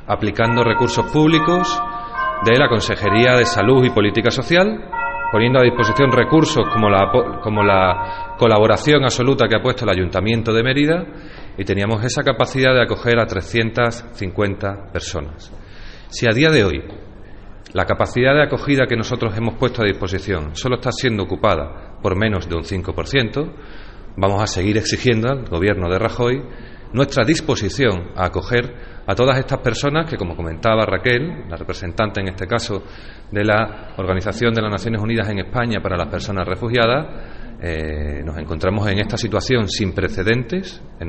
aplicando recursos públicos de la Consejería de Salud y Política Social, poniendo a disposición recursos como la colaboración absoluta que ha puesto el Ayuntamiento de Mérida, y teníamos esa capacidad de acoger a 350 personas. Si a día de hoy la capacidad de acogida que nosotros hemos puesto a disposición solo está siendo ocupada por menos de un 5%, vamos a seguir exigiendo al Gobierno de Rajoy nuestra disposición a acoger a todas estas personas que, como comentaba Raquel, la representante en este caso de la Organización de las Naciones Unidas en España para las Personas Refugiadas, nos encontramos en esta situación sin precedentes